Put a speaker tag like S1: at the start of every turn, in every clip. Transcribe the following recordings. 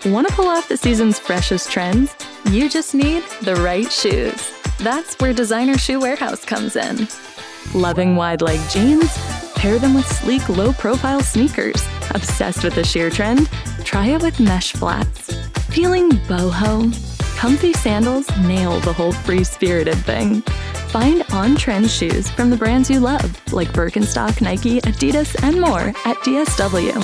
S1: Want to pull off the season's freshest trends? You just need the right shoes. That's where Designer Shoe Warehouse comes in. Loving wide-leg jeans? Pair them with sleek, low-profile sneakers. Obsessed with the sheer trend? Try it with mesh flats. Feeling boho? Comfy sandals nail the whole free-spirited thing. Find on-trend shoes from the brands you love, like Birkenstock, Nike, Adidas, and more at DSW.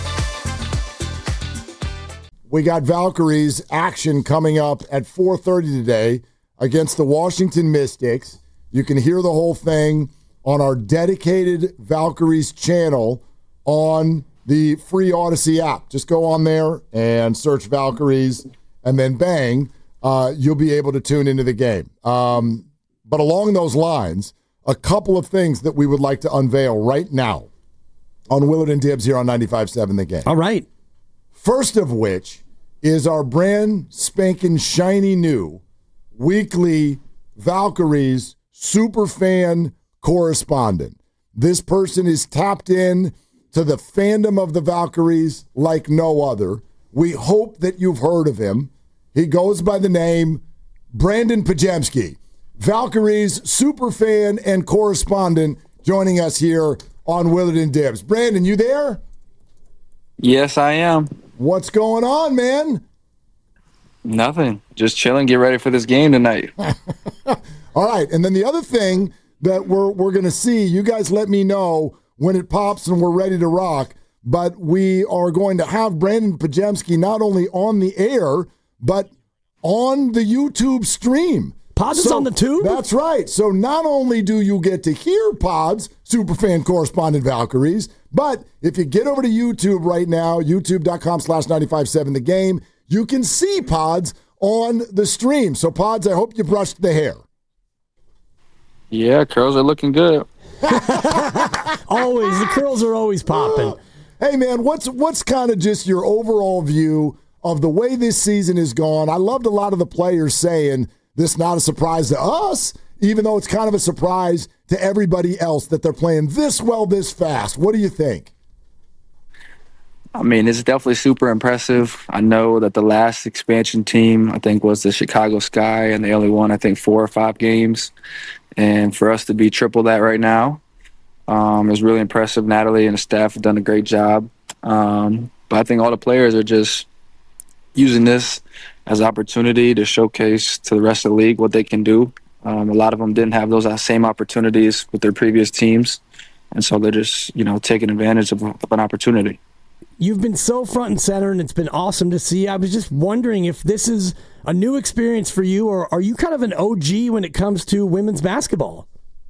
S2: We got Valkyries action coming up at 4:30 today against the Washington Mystics. You can hear the whole thing on our dedicated Valkyries channel on the free Odyssey app. Just go on there and search Valkyries, and then bang, you'll be able to tune into the game. But along those lines, a couple of things that we would like to unveil right now on Willard and Dibbs here on 95.7 The Game.
S3: All right.
S2: First of which is our brand spanking shiny new weekly Valkyries superfan correspondent. This person is tapped in to the fandom of the Valkyries like no other. We hope that you've heard of him. He goes by the name Brandon Pajemski, Valkyries superfan and correspondent, joining us here on Willard and Dibbs. Brandon, you there?
S4: Yes, I am.
S2: What's going on, man?
S4: Nothing. Just chilling. Get ready for this game tonight.
S2: All right. And then the other thing that we're going to see, you guys let me know when it pops and we're ready to rock, but we are going to have Brandon Pajemski not only on the air, but on the YouTube stream.
S3: Pods is on the tube?
S2: That's right. So not only do you get to hear Pods, superfan correspondent Valkyries, but if you get over to YouTube right now, youtube.com/957 The Game, you can see Pods on the stream. So Pods, I hope you brushed the hair.
S4: Yeah, curls are looking good.
S3: Always. The curls are always popping.
S2: Hey, man, what's kind of just your overall view of the way this season has gone? I loved a lot of the players saying this is not a surprise to us, even though it's kind of a surprise to everybody else that they're playing this well, this fast. What do you think?
S4: I mean, it's definitely super impressive. I know that the last expansion team, I think, was the Chicago Sky, and they only won, I think, 4 or 5 games. And for us to be triple that right now is really impressive. Natalie and the staff have done a great job. But I think all the players are just using this as an opportunity to showcase to the rest of the league what they can do. A lot of them didn't have those same opportunities with their previous teams, and so they're just, taking advantage of an opportunity.
S3: You've been so front and center, and it's been awesome to see. I was just wondering if this is a new experience for you, or are you kind of an OG when it comes to women's basketball?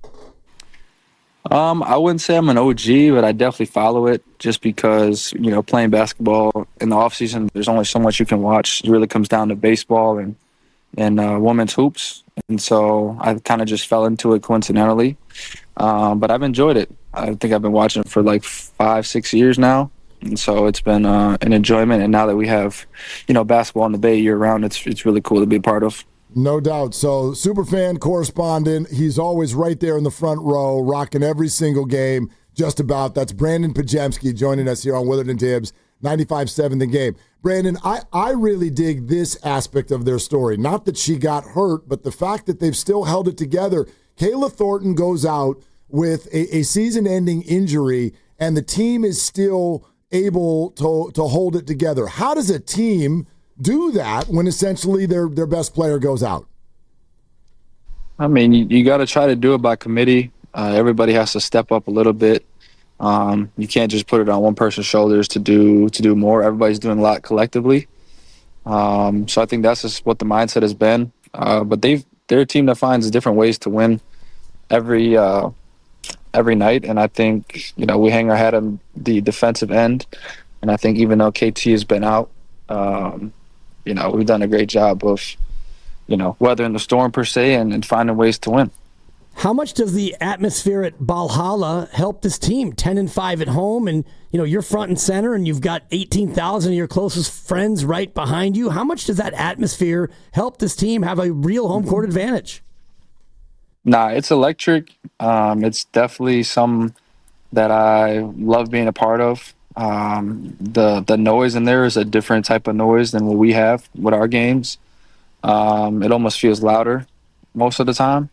S4: I wouldn't say I'm an OG, but I definitely follow it just because, playing basketball in the offseason, there's only so much you can watch. It really comes down to baseball and women's hoops. And so I kind of just fell into it coincidentally. But I've enjoyed it. I think I've been watching it for like 5-6 years now. And so it's been an enjoyment. And now that we have, basketball in the Bay year round, it's really cool to be a part of.
S2: No doubt. So, superfan correspondent, he's always right there in the front row, rocking every single game, just about. That's Brandon Pajemski joining us here on Willard and Dibbs, 95.7 The Game. Brandon, I really dig this aspect of their story. Not that she got hurt, but the fact that they've still held it together. Kayla Thornton goes out with a season-ending injury, and the team is still able to hold it together. How does a team do that when essentially their best player goes out?
S4: I mean, you got to try to do it by committee. Everybody has to step up a little bit. You can't just put it on one person's shoulders to do more. Everybody's doing a lot collectively. So I think that's just what the mindset has been. But they're a team that finds different ways to win every night. And I think, we hang our head on the defensive end. And I think even though KT has been out, we've done a great job of, weathering the storm per se and finding ways to win.
S3: How much does the atmosphere at Valhalla help this team? 10-5 at home, and you're front and center, and you've got 18,000 of your closest friends right behind you. How much does that atmosphere help this team have a real home court advantage?
S4: Nah, it's electric. It's definitely something that I love being a part of. The noise in there is a different type of noise than what we have with our games. It almost feels louder most of the time.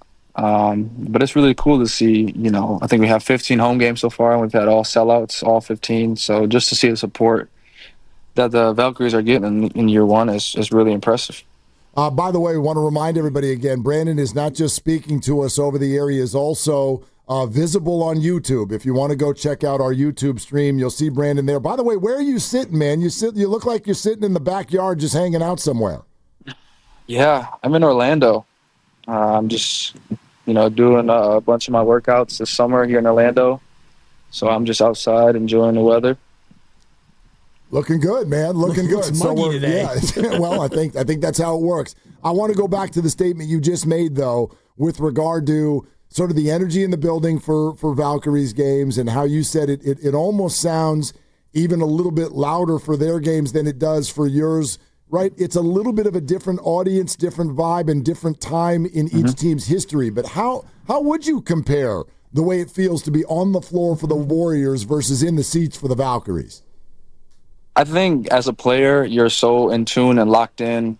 S4: But it's really cool to see, I think we have 15 home games so far, and we've had all sellouts, all 15. So just to see the support that the Valkyries are getting in year one is really impressive.
S2: By the way, we want to remind everybody again, Brandon is not just speaking to us over the air, he is also visible on YouTube. If you want to go check out our YouTube stream, you'll see Brandon there. By the way, where are you sitting, man? You look like you're sitting in the backyard just hanging out somewhere.
S4: Yeah, I'm in Orlando. I'm just, doing a bunch of my workouts this summer here in Orlando. So I'm just outside enjoying the weather.
S2: Looking good, man. Looking good.
S3: Looks muggy today.
S2: Yeah. Well, I think that's how it works. I want to go back to the statement you just made, though, with regard to sort of the energy in the building for Valkyries games and how you said it almost sounds even a little bit louder for their games than it does for yours. Right, it's a little bit of a different audience, different vibe, and different time in each team's history. But how would you compare the way it feels to be on the floor for the Warriors versus in the seats for the Valkyries?
S4: I think as a player, you're so in tune and locked in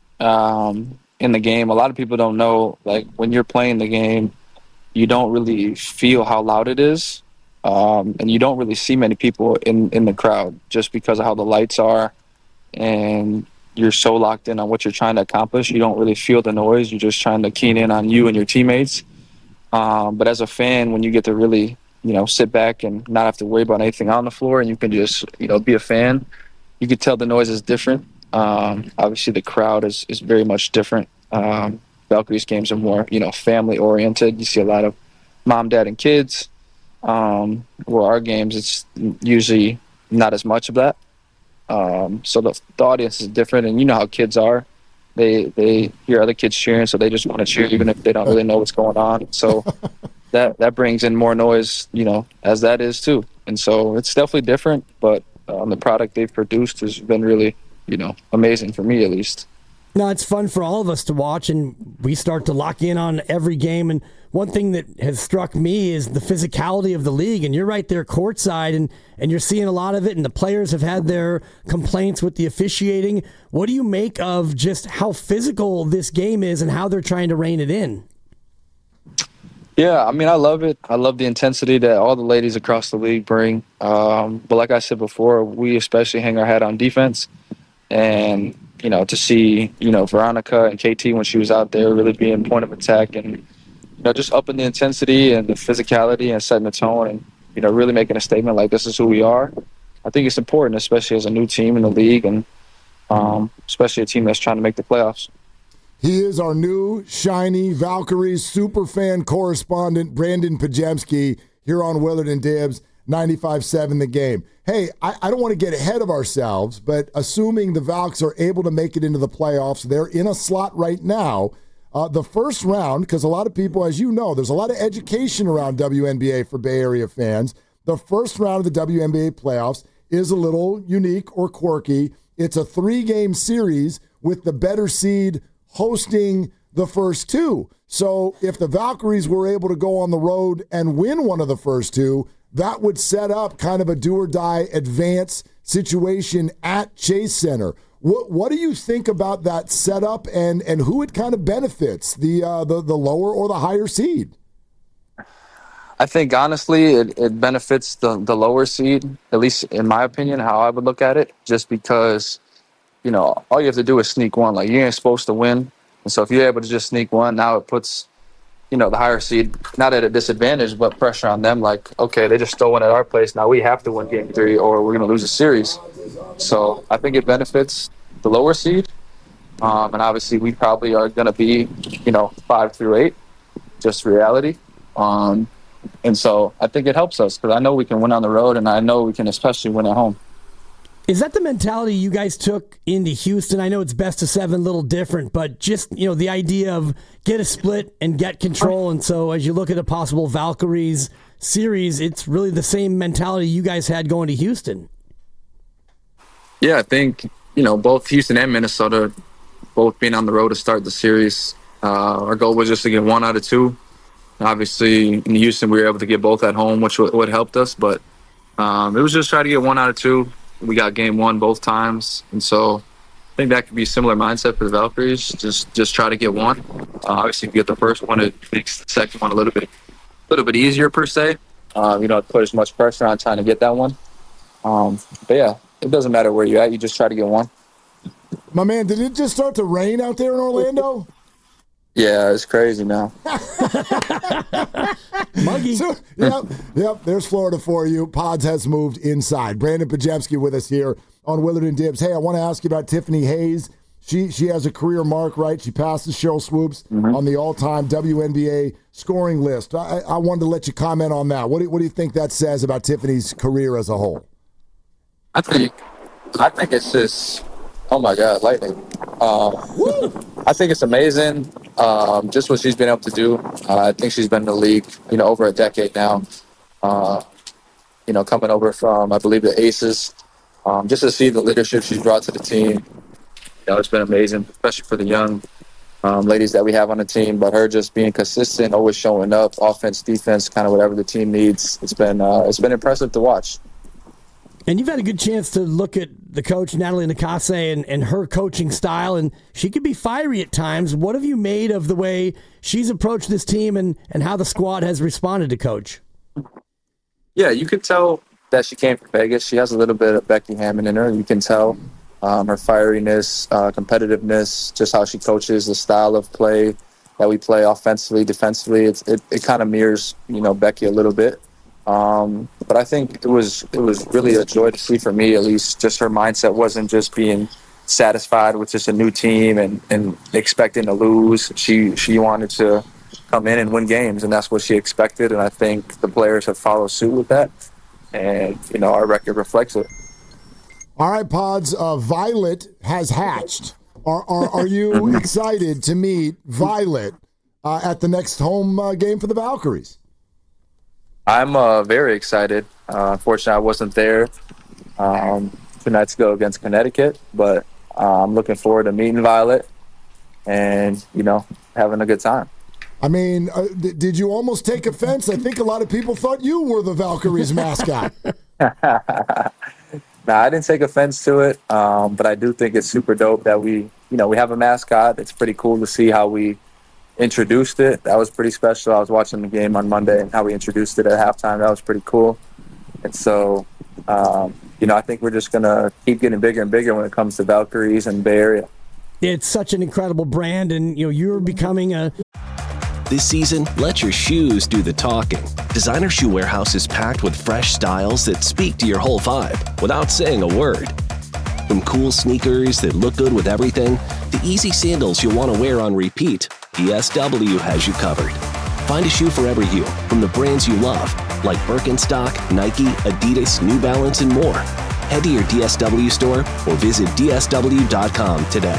S4: the game. A lot of people don't know, like, when you're playing the game, you don't really feel how loud it is, and you don't really see many people in the crowd just because of how the lights are, and you're so locked in on what you're trying to accomplish. You don't really feel the noise. You're just trying to keen in on you and your teammates. But as a fan, when you get to really, sit back and not have to worry about anything on the floor, and you can just, be a fan, you can tell the noise is different. Obviously, the crowd is very much different. Valkyries games are more, family-oriented. You see a lot of mom, dad, and kids. Where our games, it's usually not as much of that. So the audience is different, and you know how kids are. They hear other kids cheering, so they just want to cheer even if they don't really know what's going on. So that brings in more noise, as that is too. And so it's definitely different, but the product they've produced has been really, amazing for me at least.
S3: No, it's fun for all of us to watch, and we start to lock in on every game. And one thing that has struck me is the physicality of the league, and you're right there courtside, and you're seeing a lot of it, and the players have had their complaints with the officiating. What do you make of just how physical this game is and how they're trying to rein it in?
S4: Yeah, I mean, I love it. I love the intensity that all the ladies across the league bring. But like I said before, we especially hang our hat on defense, and to see, Veronica and KT when she was out there really being point of attack and, just upping the intensity and the physicality and setting the tone and, really making a statement like this is who we are. I think it's important, especially as a new team in the league and especially a team that's trying to make the playoffs.
S2: He is our new, shiny Valkyries superfan correspondent, Brandon Podziemski, here on Willard and Dibs, 95.7 The Game. Hey, I don't want to get ahead of ourselves, but assuming the Valks are able to make it into the playoffs, they're in a slot right now. The first round, because a lot of people, as you know, there's a lot of education around WNBA for Bay Area fans. The first round of the WNBA playoffs is a little unique or quirky. It's a 3-game series with the better seed hosting the first two. So if the Valkyries were able to go on the road and win one of the first two, that would set up kind of a do-or-die advance situation at Chase Center. What do you think about that setup and who it kind of benefits, the lower or the higher seed?
S4: I think, honestly, it benefits the lower seed, at least in my opinion, how I would look at it, just because, all you have to do is sneak one. Like, you ain't supposed to win. And so if you're able to just sneak one, now it puts, the higher seed, not at a disadvantage, but pressure on them. Like, okay, they just stole one at our place. Now we have to win game 3 or we're going to lose a series. So I think it benefits the lower seed. And obviously we probably are going to be, 5 through 8, just reality. And so I think it helps us because I know we can win on the road, and I know we can especially win at home.
S3: Is that the mentality you guys took into Houston? I know it's best of 7, a little different, but just, the idea of get a split and get control. And so as you look at a possible Valkyries series, it's really the same mentality you guys had going to Houston.
S4: Yeah, I think, both Houston and Minnesota, both being on the road to start the series, our goal was just to get 1 out of 2. Obviously, in Houston, we were able to get both at home, which would helped us. But It was just try to get 1 out of 2. We got game 1 both times, and so I think that could be a similar mindset for the Valkyries. Just try to get 1. Obviously, if you get the first one, it makes the second one a little bit easier per se. You don't put as much pressure on trying to get that one. But yeah, it doesn't matter where you're at. You just try to get 1.
S2: My man, did it just start to rain out there in Orlando?
S4: Yeah, it's crazy now.
S3: Muggy.
S2: So, yep. There's Florida for you. Pods has moved inside. Brandon Pajemski with us here on Willard and Dibs. Hey, I want to ask you about Tiffany Hayes. She has a career mark, right? She passes Cheryl Swoops on the all-time WNBA scoring list. I wanted to let you comment on that. What do you think that says about Tiffany's career as a whole?
S4: I think it's just, oh my God, lightning. I think it's amazing, just what she's been able to do. I think she's been in the league, over a decade now. Coming over from, I believe, the Aces, just to see the leadership she's brought to the team. It's been amazing, especially for the young ladies that we have on the team. But her just being consistent, always showing up, offense, defense, kind of whatever the team needs. It's been impressive to watch.
S3: And you've had a good chance to look at the coach, Natalie Nakase, and her coaching style, and she can be fiery at times. What have you made of the way she's approached this team and how the squad has responded to Coach?
S4: Yeah, you could tell that she came from Vegas. She has a little bit of Becky Hammond in her. You can tell her fieriness, competitiveness, just how she coaches, the style of play that we play offensively, defensively. It kind of mirrors, Becky a little bit. But I think it was really a joy to see for me, at least. Just her mindset wasn't just being satisfied with just a new team and expecting to lose. She wanted to come in and win games, and that's what she expected. And I think the players have followed suit with that. And, our record reflects it.
S2: All right, Pods, Violet has hatched. Are you excited to meet Violet at the next home game for the Valkyries?
S4: I'm very excited. Unfortunately, I wasn't there 2 nights ago against Connecticut, but I'm looking forward to meeting Violet and, having a good time.
S2: I mean, did you almost take offense? I think a lot of people thought you were the Valkyries mascot.
S4: No, I didn't take offense to it, but I do think it's super dope that we have a mascot. It's pretty cool to see how we introduced it. That was pretty special. I was watching the game on Monday and how we introduced it at halftime. That was pretty cool. And so, I think we're just going to keep getting bigger and bigger when it comes to Valkyries and Bay Area.
S3: It's such an incredible brand, and you're becoming a...
S5: This season, let your shoes do the talking. Designer Shoe Warehouse is packed with fresh styles that speak to your whole vibe without saying a word. From cool sneakers that look good with everything, to easy sandals you'll want to wear on repeat, DSW has you covered. Find a shoe for every you from the brands you love, like Birkenstock, Nike, Adidas, New Balance, and more. Head to your DSW store or visit DSW.com today.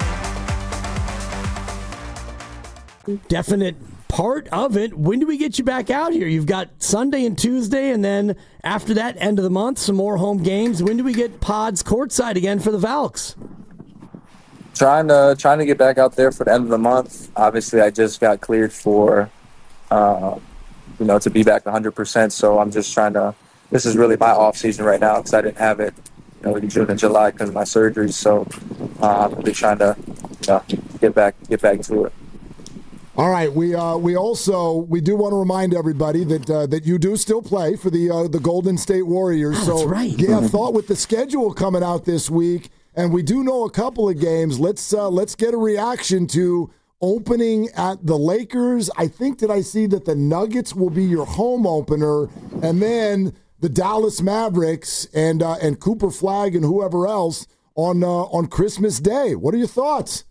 S3: Definite part of it. When do we get you back out here? You've got Sunday and Tuesday, and then after that, end of the month, some more home games. When do we get Pods courtside again for the Valks?
S4: Trying to get back out there for the end of the month. Obviously, I just got cleared for, to be back 100%. So I'm just trying to. This is really my off season right now because I didn't have it, in June and July because of my surgery. So I'm really trying to, get back to it.
S2: All right, we do want to remind everybody that you do still play for the Golden State Warriors.
S3: Oh, that's right.
S2: Yeah, I thought with the schedule coming out this week, and we do know a couple of games. Let's get a reaction to opening at the Lakers. I think that I see that the Nuggets will be your home opener, and then the Dallas Mavericks and Cooper Flagg and whoever else on Christmas Day. What are your thoughts?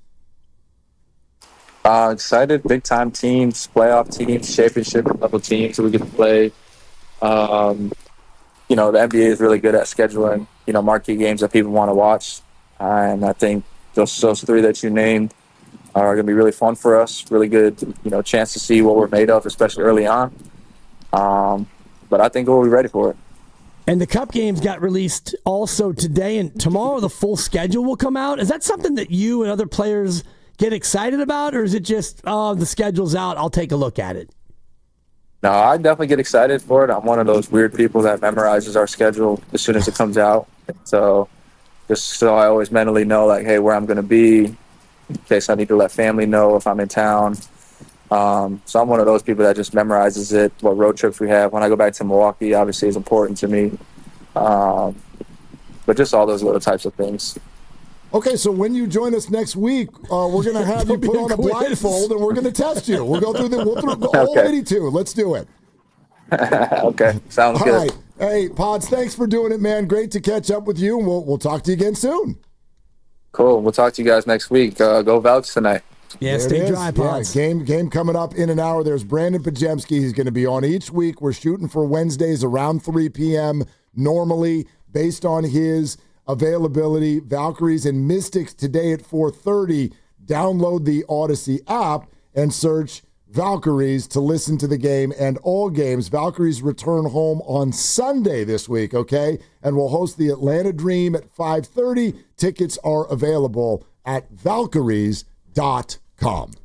S4: Excited, big-time teams, playoff teams, championship-level teams that we get to play. The NBA is really good at scheduling, marquee games that people want to watch. And I think those 3 that you named are going to be really fun for us. Really good, chance to see what we're made of, especially early on. But I think we'll be ready for it.
S3: And the Cup games got released also today, and tomorrow the full schedule will come out. Is that something that you and other players get excited about, or is it just, the schedule's out, I'll take a look at it?
S4: No, I definitely get excited for it. I'm one of those weird people that memorizes our schedule as soon as it comes out. So just so I always mentally know, like, hey, where I'm going to be in case I need to let family know if I'm in town. So I'm one of those people that just memorizes it, what road trips we have. When I go back to Milwaukee, obviously is important to me. But just all those little types of things.
S2: Okay, so when you join us next week, we're going to have you put on a blindfold and we're going to test you. We'll go through the whole 82. Let's do it.
S4: Okay, sounds
S2: all
S4: good.
S2: Right. Hey, Pods, thanks for doing it, man. Great to catch up with you, and we'll talk to you again soon.
S4: Cool. We'll talk to you guys next week. Go Velks tonight.
S3: Yeah, stay dry, Pods.
S2: Yeah, game coming up in an hour. There's Brandon Pajemski. He's going to be on each week. We're shooting for Wednesdays around 3 p.m. normally based on his availability. Valkyries and Mystics today at 4:30. Download the Odyssey app and search Valkyries to listen to the game and all games. Valkyries return home on Sunday this week, okay? And we'll host the Atlanta Dream at 5:30. Tickets are available at valkyries.com.